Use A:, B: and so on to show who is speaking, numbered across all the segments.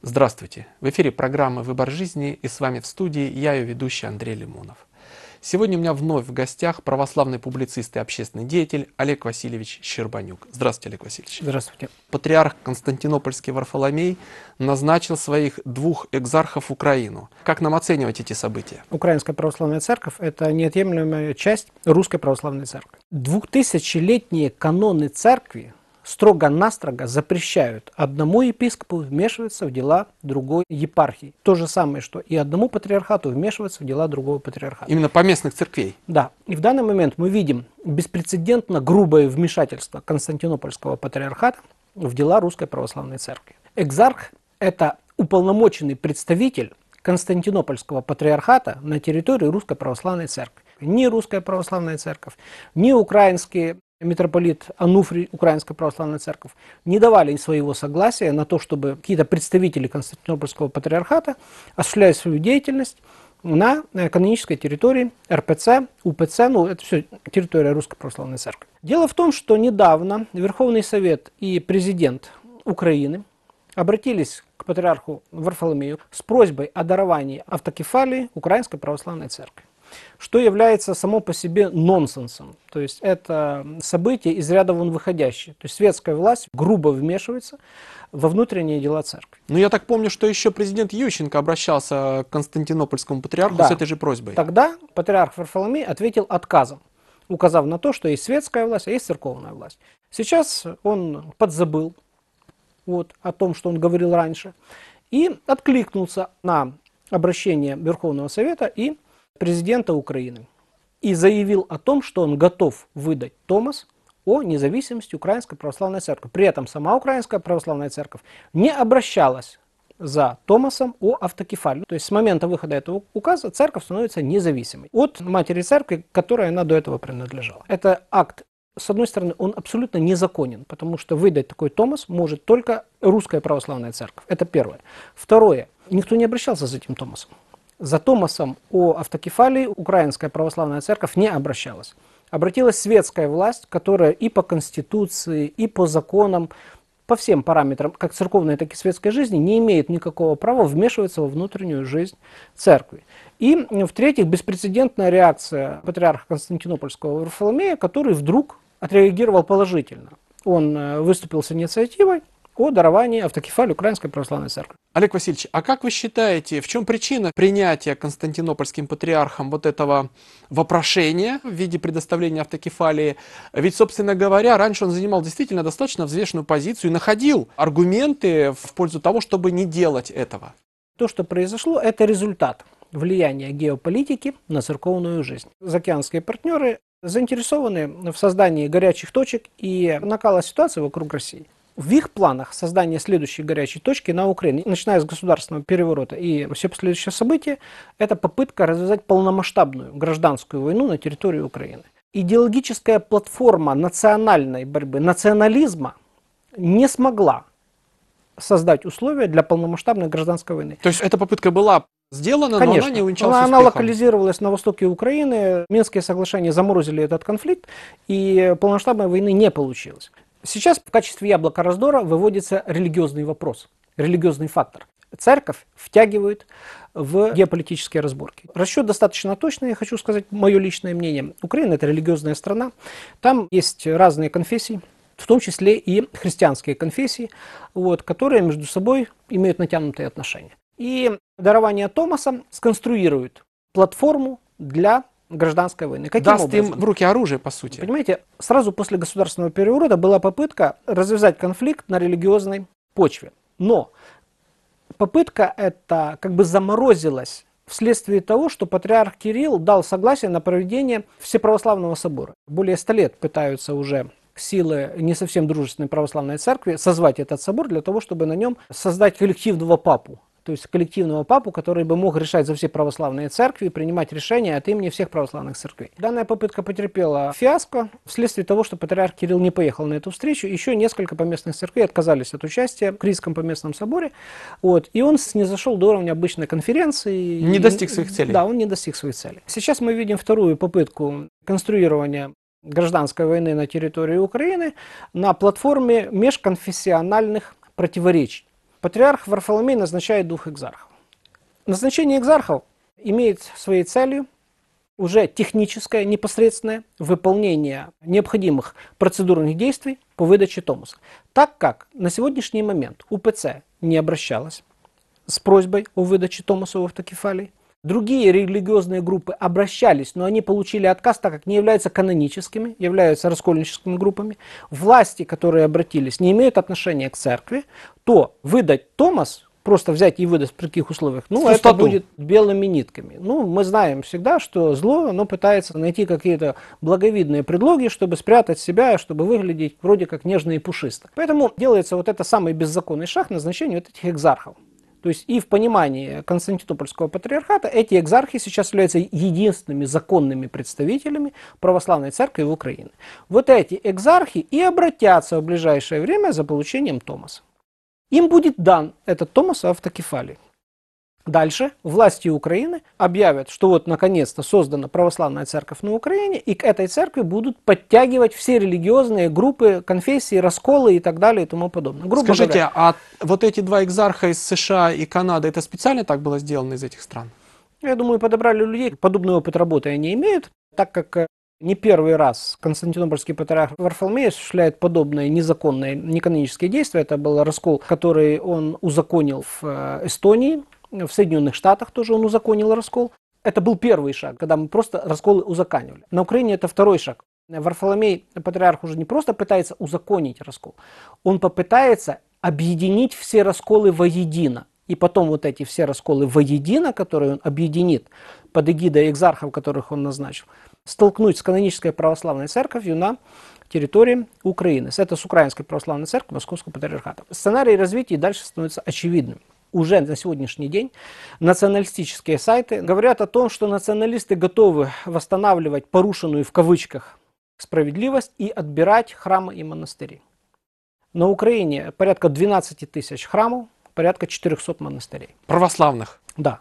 A: Здравствуйте! В эфире программы «Выбор жизни» и с вами в студии я, ее ведущий Андрей Лимонов. Сегодня у меня вновь в гостях православный публицист и общественный деятель Олег Васильевич Щербанюк. Здравствуйте, Олег Васильевич.
B: Здравствуйте.
A: Патриарх Константинопольский Варфоломей назначил своих двух экзархов в Украину. Как нам оценивать эти события?
B: Украинская православная церковь – это неотъемлемая часть Русской православной церкви. 2000-летние каноны церкви строго-настрого запрещают одному епископу вмешиваться в дела другой епархии. То же самое, что и одному патриархату вмешиваться в дела другого патриархата.
A: Именно поместных церквей?
B: Да. И в данный момент мы видим беспрецедентно грубое вмешательство Константинопольского патриархата в дела Русской православной церкви. Экзарх – это уполномоченный представитель Константинопольского патриархата на территории Русской православной церкви. Ни Русская православная церковь, ни украинские митрополит Ануфрий, Украинская православная церковь, не давали своего согласия на то, чтобы какие-то представители Константинопольского патриархата осуществляли свою деятельность на канонической территории РПЦ, УПЦ, это все территория Русской православной церкви. Дело в том, что недавно Верховный Совет и президент Украины обратились к патриарху Варфоломею с просьбой о даровании автокефалии Украинской православной церкви, что является само по себе нонсенсом. То есть это событие из ряда вон выходящее. То есть светская власть грубо вмешивается во внутренние дела церкви.
A: Но я так помню, что еще президент Ющенко обращался к Константинопольскому патриарху с этой же просьбой.
B: Тогда патриарх Варфоломей ответил отказом, указав на то, что есть светская власть, а есть церковная власть. Сейчас он подзабыл о том, что он говорил раньше, и откликнулся на обращение Верховного Совета и президента Украины и заявил о том, что он готов выдать Томос о независимости Украинской православной церкви. При этом сама Украинская православная церковь не обращалась за Томосом о автокефалии. То есть с момента выхода этого указа церковь становится независимой от матери церкви, которой она до этого принадлежала. Это акт, с одной стороны, он абсолютно незаконен, потому что выдать такой Томос может только Русская православная церковь. Это первое. Второе. Никто не обращался за этим Томосом. За Томосом о автокефалии Украинская православная церковь не обращалась. Обратилась светская власть, которая и по конституции, и по законам, по всем параметрам, как церковной, так и светской жизни, не имеет никакого права вмешиваться во внутреннюю жизнь церкви. И, в-третьих, беспрецедентная реакция патриарха Константинопольского Варфоломея, который вдруг отреагировал положительно. Он выступил с инициативой о даровании автокефалии Украинской православной церкви.
A: Олег Васильевич, а как вы считаете, в чем причина принятия Константинопольским патриархом вот этого вопрошения в виде предоставления автокефалии? Ведь, собственно говоря, раньше он занимал действительно достаточно взвешенную позицию и находил аргументы в пользу того, чтобы не делать этого.
B: То, что произошло, это результат влияния геополитики на церковную жизнь. Заокеанские партнеры заинтересованы в создании горячих точек и накала ситуации вокруг России. В их планах создание следующей горячей точки на Украине, начиная с государственного переворота и все последующие события, это попытка развязать полномасштабную гражданскую войну на территории Украины. Идеологическая платформа национальной борьбы, национализма не смогла создать условия для полномасштабной гражданской войны.
A: То есть эта попытка была сделана,
B: конечно,
A: но она не увенчалась успехом.
B: Она локализировалась на востоке Украины, Минские соглашения заморозили этот конфликт, и полномасштабной войны не получилось. Сейчас в качестве яблока раздора выводится религиозный вопрос, религиозный фактор. Церковь втягивает в геополитические разборки. Расчет достаточно точный, я хочу сказать мое личное мнение. Украина – это религиозная страна, там есть разные конфессии, в том числе и христианские конфессии, которые между собой имеют натянутые отношения. И дарование Томоса сконструирует платформу для гражданской войны. Каким
A: даст
B: образом?
A: им в руки оружие, по сути.
B: Понимаете, сразу после государственного переворота была попытка развязать конфликт на религиозной почве. Но попытка эта как бы заморозилась вследствие того, что патриарх Кирилл дал согласие на проведение Всеправославного собора. Более 100 лет пытаются уже силы не совсем дружественной православной церкви созвать этот собор для того, чтобы на нем создать коллективного папу. То есть коллективного папу, который бы мог решать за все православные церкви и принимать решения от имени всех православных церквей. Данная попытка потерпела фиаско вследствие того, что патриарх Кирилл не поехал на эту встречу. Еще несколько поместных церквей отказались от участия в Критском поместном соборе. И он снизошел до уровня обычной конференции.
A: Не достиг своих целей.
B: Да, он не достиг своих целей. Сейчас мы видим вторую попытку конструирования гражданской войны на территории Украины на платформе межконфессиональных противоречий. патриарх Варфоломей назначает 2 экзархов. Назначение экзархов имеет своей целью уже техническое, непосредственное выполнение необходимых процедурных действий по выдаче томоса. Так как на сегодняшний момент УПЦ не обращалась с просьбой о выдаче томоса в автокефалии, другие религиозные группы обращались, но они получили отказ, так как не являются каноническими, являются раскольническими группами. Власти, которые обратились, не имеют отношения к церкви, то выдать томос, просто взять и выдать при каких условиях, это будет белыми нитками. Мы знаем всегда, что зло, оно пытается найти какие-то благовидные предлоги, чтобы спрятать себя, чтобы выглядеть вроде как нежно и пушисто. Поэтому делается вот это самый беззаконный шаг назначения вот этих экзархов. То есть и в понимании Константинопольского патриархата эти экзархи сейчас являются единственными законными представителями православной церкви в Украине. Вот эти экзархи и обратятся в ближайшее время за получением томоса. Им будет дан этот томос в автокефалии. Дальше власти Украины объявят, что вот наконец-то создана православная церковь на Украине, и к этой церкви будут подтягивать все религиозные группы, конфессии, расколы и так далее и тому подобное.
A: Скажите, а вот эти 2 экзарха из США и Канады, это специально так было сделано из этих стран?
B: Я думаю, подобрали людей, подобный опыт работы они имеют, так как не первый раз Константинопольский патриарх Варфоломей осуществляет подобные незаконные, неканонические действия. Это был раскол, который он узаконил в Эстонии, в Соединенных Штатах тоже он узаконил раскол. Это был первый шаг, когда мы просто расколы узаконивали. На Украине это второй шаг. Варфоломей, патриарх, уже не просто пытается узаконить раскол, он попытается объединить все расколы воедино. И потом вот эти все расколы воедино, которые он объединит под эгидой экзархов, которых он назначил, столкнуть с канонической православной церковью на территории Украины. Это с Украинской православной церковью Московского патриархата. Сценарий развития дальше становится очевидным. Уже на сегодняшний день националистические сайты говорят о том, что националисты готовы восстанавливать порушенную в кавычках справедливость и отбирать храмы и монастыри. На Украине порядка 12 тысяч храмов, порядка 400 монастырей.
A: Православных?
B: Да.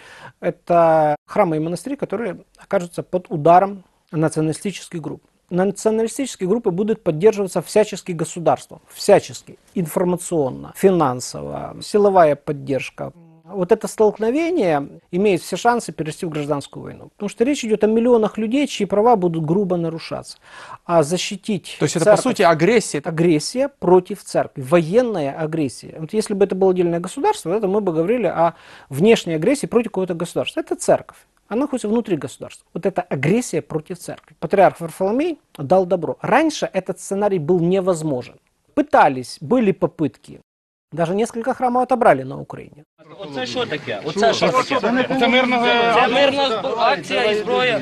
B: Это храмы и монастыри, которые окажутся под ударом националистических групп. Националистические группы будут поддерживаться всячески государством, всячески, информационно, финансово, силовая поддержка. Вот это столкновение имеет все шансы перейти в гражданскую войну. Потому что речь идет о миллионах людей, чьи права будут грубо нарушаться. А защитить
A: То есть это, по сути, агрессия?
B: Агрессия против церкви, военная агрессия. Вот если бы это было отдельное государство, это мы бы говорили о внешней агрессии против какого-то государства. Это церковь. Она находится внутри государства. Вот это агрессия против церкви. Патриарх Варфоломей дал добро. Раньше этот сценарий был невозможен. Пытались, были попытки. Даже несколько храмов отобрали на Україні.
C: Оце що таке? Оце що таке? Це мирна акція і зброя.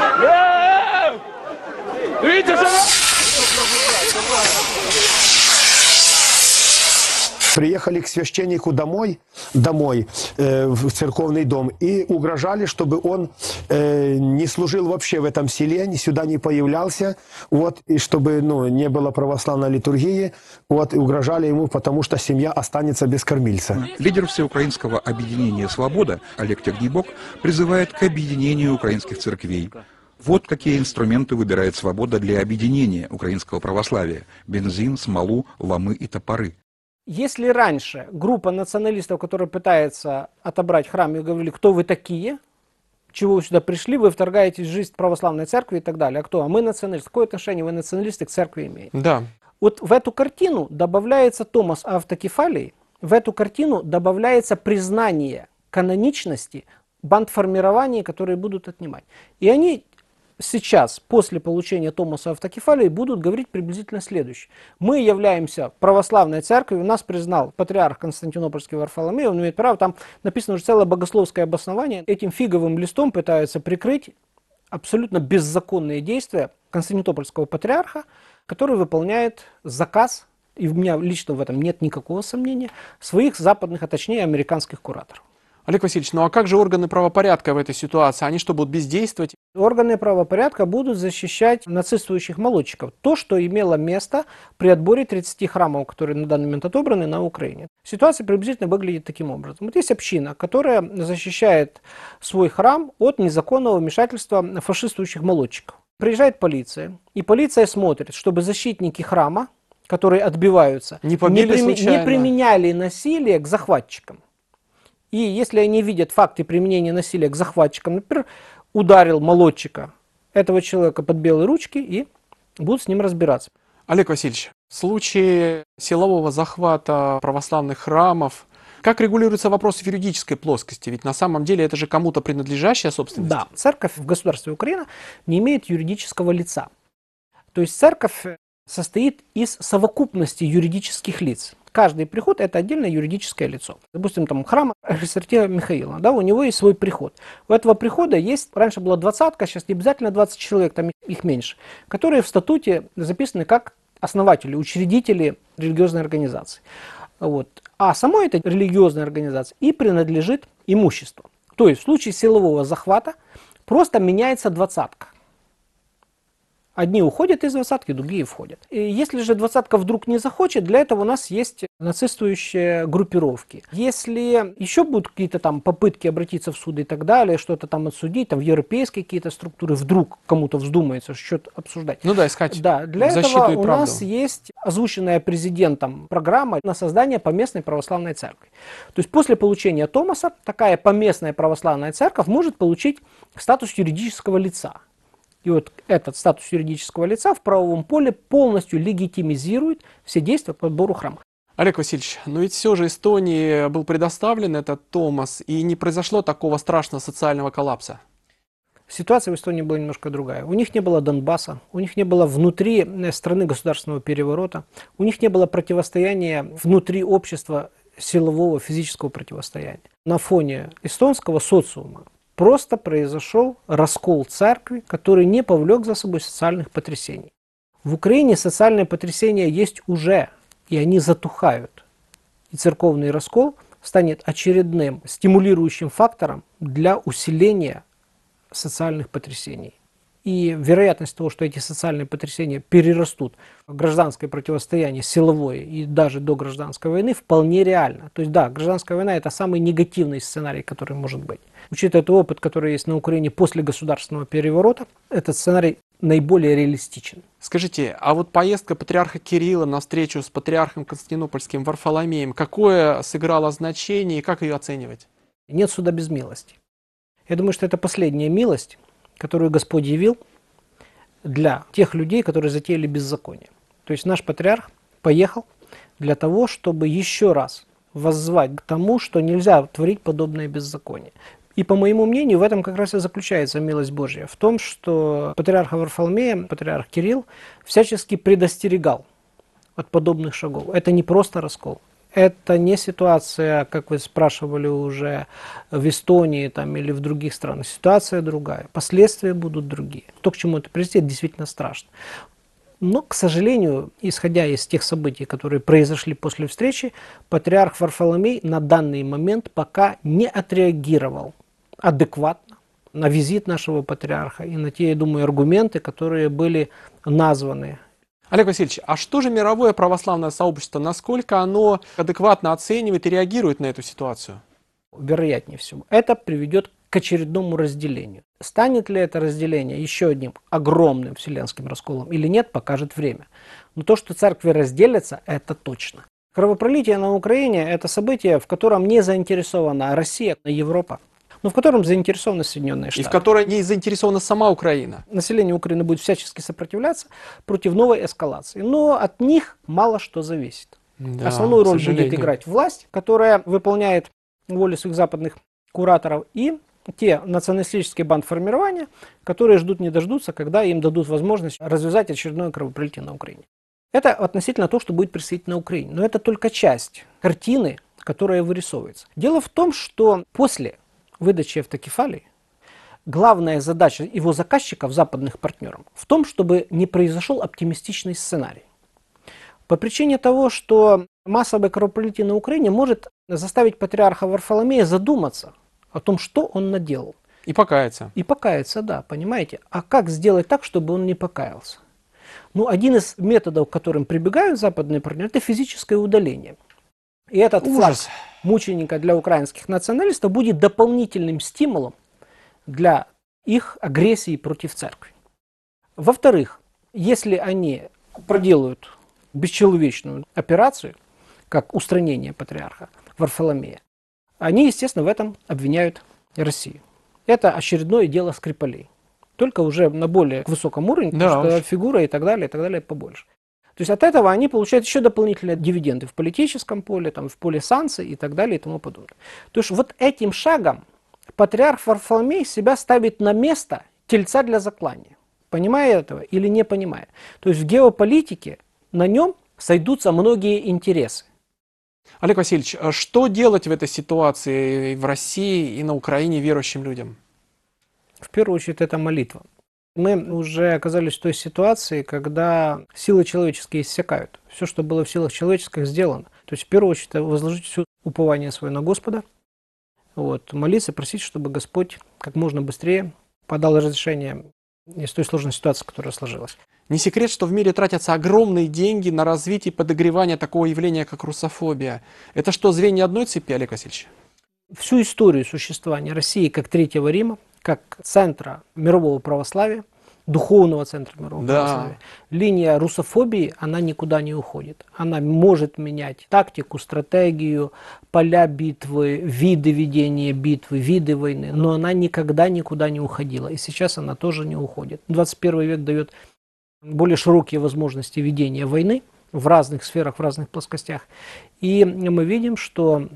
D: Приехали к священнику домой, в церковный дом, и угрожали, чтобы он не служил вообще в этом селе, сюда не появлялся, и чтобы не было православной литургии, и угрожали ему, потому что семья останется без кормильца.
E: Лидер всеукраинского объединения «Свобода» Олег Тягнибок призывает к объединению украинских церквей. Вот какие инструменты выбирает «Свобода» для объединения украинского православия: бензин, смолу, ломы и топоры.
B: Если раньше группа националистов, которая пытается отобрать храм, и говорили, кто вы такие, чего вы сюда пришли, вы вторгаетесь в жизнь православной церкви и так далее. А кто? А мы националисты. Какое отношение вы, националисты, к церкви имеете?
A: Да.
B: Вот в эту картину добавляется томос автокефалии, в эту картину добавляется признание каноничности бандформирований, которые будут отнимать. И они сейчас, после получения томоса автокефалии, будут говорить приблизительно следующее. Мы являемся православной церковью, нас признал патриарх Константинопольский Варфоломей, он имеет право, там написано уже целое богословское обоснование. Этим фиговым листом пытаются прикрыть абсолютно беззаконные действия Константинопольского патриарха, который выполняет заказ, и у меня лично в этом нет никакого сомнения, своих западных, а точнее американских кураторов.
A: Олег Васильевич, ну а как же органы правопорядка в этой ситуации? Они что, будут бездействовать?
B: Органы правопорядка будут защищать нацистующих молодчиков. То, что имело место при отборе 30 храмов, которые на данный момент отобраны на Украине. Ситуация приблизительно выглядит таким образом. Вот есть община, которая защищает свой храм от незаконного вмешательства фашистующих молодчиков. Приезжает полиция, и полиция смотрит, чтобы защитники храма которые отбиваются,
A: Не побили случайно.
B: не применяли насилие к захватчикам. И если они видят факты применения насилия к захватчикам, например, ударил молодчика этого человека под белые ручки и будут с ним разбираться.
A: Олег Васильевич, в случае силового захвата православных храмов, как регулируется вопрос в юридической плоскости? Ведь на самом деле это же кому-то принадлежащая собственность.
B: Да, церковь в государстве Украина не имеет юридического лица. То есть церковь состоит из совокупности юридических лиц. Каждый приход – это отдельное юридическое лицо. Допустим, там храм Архисартия Михаила, да, у него есть свой приход. У этого прихода есть, раньше было 20, сейчас не обязательно 20 человек, там их меньше, которые в статуте записаны как основатели, учредители религиозной организации. Вот. А самой этой религиозной организации и принадлежит имущество. То есть в случае силового захвата просто меняется двадцатка. Одни уходят из двадцатки, другие входят. И если же двадцатка вдруг не захочет, для этого у нас есть нацистующие группировки. Если еще будут какие-то там попытки обратиться в суд и так далее, что-то там отсудить, там в европейские какие-то структуры, вдруг кому-то вздумается что-то обсуждать.
A: Ну да, искать
B: Да, для
A: защиту
B: этого
A: и
B: у
A: правду.
B: нас есть озвученная президентом программа на создание поместной православной церкви. То есть после получения Томаса такая поместная православная церковь может получить статус юридического лица. И вот этот статус юридического лица в правовом поле полностью легитимизирует все действия по отбору храма.
A: Олег Васильевич, но ведь все же Эстонии был предоставлен этот Томас, и не произошло такого страшного социального коллапса.
B: Ситуация в Эстонии была немножко другая. У них не было Донбасса, у них не было внутри страны государственного переворота, у них не было противостояния внутри общества, силового, физического противостояния. На фоне эстонского социума просто произошел раскол церкви, который не повлек за собой социальных потрясений. В Украине социальные потрясения есть уже, и они затухают. И церковный раскол станет очередным стимулирующим фактором для усиления социальных потрясений. И вероятность того, что эти социальные потрясения перерастут в гражданское противостояние, силовое и даже до гражданской войны, вполне реальна. То есть да, гражданская война – это самый негативный сценарий, который может быть. Учитывая тот опыт, который есть на Украине после государственного переворота, этот сценарий наиболее реалистичен.
A: Скажите, а вот поездка патриарха Кирилла на встречу с патриархом Константинопольским Варфоломеем, какое сыграло значение и как ее оценивать?
B: Нет суда без милости. Я думаю, что это последняя милость, которую Господь явил для тех людей, которые затеяли беззаконие. То есть наш патриарх поехал для того, чтобы еще раз воззвать к тому, что нельзя творить подобное беззаконие. И по моему мнению, в этом как раз и заключается милость Божья. В том, что патриарха Варфоломея, патриарх Кирилл, всячески предостерегал от подобных шагов. Это не просто раскол. Это не ситуация, как вы спрашивали уже, в Эстонии там, или в других странах. Ситуация другая. Последствия будут другие. То, к чему это приведет, действительно страшно. Но, к сожалению, исходя из тех событий, которые произошли после встречи, патриарх Варфоломей на данный момент пока не отреагировал адекватно на визит нашего патриарха и на те, я думаю, аргументы, которые были названы.
A: Олег Васильевич, а что же мировое православное сообщество, насколько оно адекватно оценивает и реагирует на эту ситуацию?
B: Вероятнее всего, это приведет к очередному разделению. Станет ли это разделение еще одним огромным вселенским расколом или нет, покажет время. Но то, что церкви разделятся, это точно. Кровопролитие на Украине – это событие, в котором не заинтересована Россия, Европа, но в котором заинтересованы Соединенные Штаты.
A: И в которой не заинтересована сама Украина.
B: Население Украины будет всячески сопротивляться против новой эскалации. Но от них мало что зависит.
A: Да,
B: основную роль будет играть власть, которая выполняет волю своих западных кураторов, и те националистические бандформирования, которые ждут не дождутся, когда им дадут возможность развязать очередное кровопролитие на Украине. Это относительно того, что будет происходить на Украине. Но это только часть картины, которая вырисовывается. Дело в том, что после выдачи автокефалии главная задача его заказчиков, западных партнеров, в том, чтобы не произошел оптимистичный сценарий. По причине того, что массовое кровопролитие на Украине может заставить патриарха Варфоломея задуматься о том, что он наделал.
A: И покаяться.
B: И покаяться, да, понимаете. А как сделать так, чтобы он не покаялся? Ну, один из методов, к которым прибегают западные партнеры, это физическое удаление. И этот флаг мученика для украинских националистов будет дополнительным стимулом для их агрессии против церкви. Во-вторых, если они проделают бесчеловечную операцию, как устранение патриарха Варфоломея, они, естественно, в этом обвиняют Россию. Это очередное дело Скрипалей. Только уже на более высоком уровне,
A: Да,
B: потому что фигура и так далее побольше. То есть от этого они получают еще дополнительные дивиденды в политическом поле, там, в поле санкций и так далее и тому подобное. То есть вот этим шагом патриарх Варфоломей себя ставит на место тельца для заклания. Понимая этого или не понимая? То есть в геополитике на нем сойдутся многие интересы.
A: Олег Васильевич, а что делать в этой ситуации в России и на Украине верующим людям?
B: В первую очередь это молитва. Мы уже оказались в той ситуации, когда силы человеческие иссякают. Все, что было в силах человеческих, сделано. То есть в первую очередь возложить все упование свое на Господа, молиться, просить, чтобы Господь как можно быстрее подал разрешение из той сложной ситуации, которая сложилась.
A: Не секрет, что в мире тратятся огромные деньги на развитие и подогревание такого явления, как русофобия. Это что, звенья одной цепи, Олег Васильевич?
B: Всю историю существования России как Третьего Рима, как центра мирового православия, духовного центра мирового православия, линия русофобии, она никуда не уходит. Она может менять тактику, стратегию, поля битвы, виды ведения битвы, виды войны, но она никогда никуда не уходила. И сейчас она тоже не уходит. 21 век дает более широкие возможности ведения войны в разных сферах, в разных плоскостях. И мы видим, что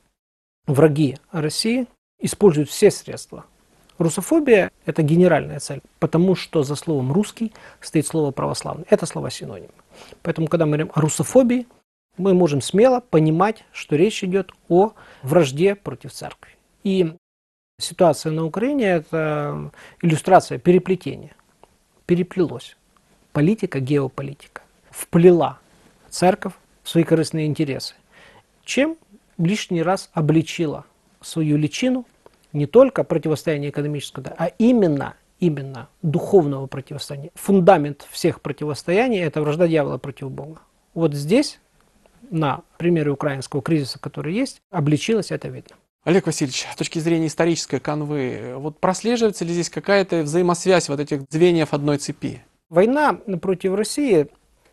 B: враги России используют все средства. Русофобия – это генеральная цель, потому что за словом «русский» стоит слово «православный». Это слова-синонимы. Поэтому, когда мы говорим о русофобии, мы можем смело понимать, что речь идет о вражде против церкви. И ситуация на Украине – это иллюстрация переплетения. Переплелось. Политика, геополитика. Вплела церковь в свои корыстные интересы. Чем лишний раз обличила свою личину не только противостояние экономического, а именно духовного противостояния. Фундамент всех противостояний – это вражда дьявола против Бога. Вот здесь, на примере украинского кризиса, который есть, обличилось это видно.
A: Олег Васильевич, с точки зрения исторической канвы, прослеживается ли здесь какая-то взаимосвязь этих звеньев одной цепи?
B: Война против России,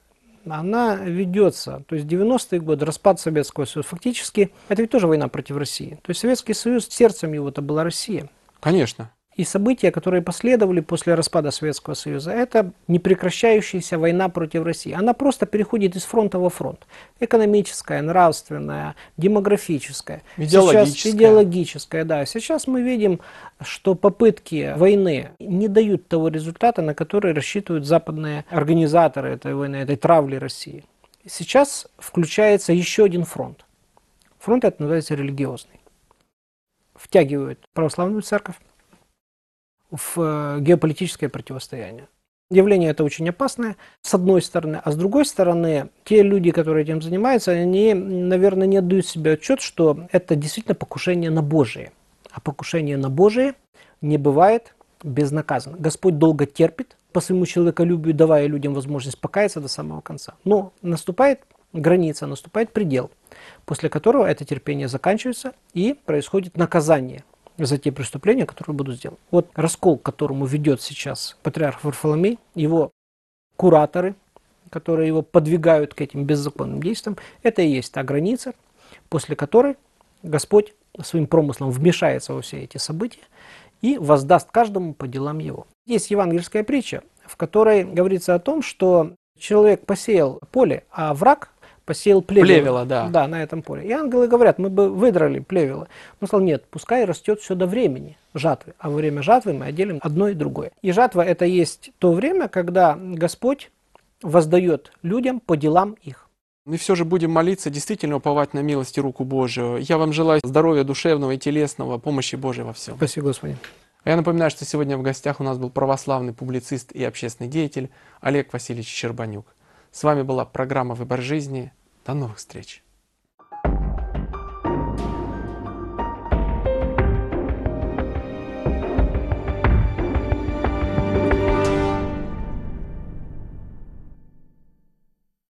B: она ведется, то есть 90-е годы, распад Советского Союза, фактически, это ведь тоже война против России. То есть Советский Союз, сердцем его это была Россия.
A: Конечно.
B: И события, которые последовали после распада Советского Союза, это непрекращающаяся война против России. Она просто переходит из фронта во фронт. Экономическая, нравственная, демографическая. Идеологическая, да. Сейчас мы видим, что попытки войны не дают того результата, на который рассчитывают западные организаторы этой войны, этой травли России. Сейчас включается еще один фронт. Фронт этот называется религиозный. Втягивают православную церковь в геополитическое противостояние. Явление это очень опасное, с одной стороны, а с другой стороны, те люди, которые этим занимаются, они, наверное, не отдают себе отчет, что это действительно покушение на Божие. А покушение на Божие не бывает безнаказанно. Господь долго терпит по своему человеколюбию, давая людям возможность покаяться до самого конца. Но наступает граница, наступает предел, после которого это терпение заканчивается и происходит наказание за те преступления, которые будут сделаны. Вот раскол, к которому ведет сейчас патриарх Варфоломей, его кураторы, которые его подвигают к этим беззаконным действиям, это и есть та граница, после которой Господь своим промыслом вмешается во все эти события и воздаст каждому по делам его. Есть евангельская притча, в которой говорится о том, что человек посеял поле, а враг посеял плевело. Да, на этом поле. И ангелы говорят, мы бы выдрали плевело. Он сказал, нет, пускай растет все до времени жатвы. А во время жатвы мы отделим одно и другое. И жатва это есть то время, когда Господь воздает людям по делам их.
A: И все же будем молиться, действительно уповать на милость и руку Божию. Я вам желаю здоровья душевного и телесного, помощи Божией во всем.
B: Спасибо, Господин.
A: Я напоминаю, что сегодня в гостях у нас был православный публицист и общественный деятель Олег Васильевич Щербанюк. С вами была программа «Выбор жизни». До новых встреч!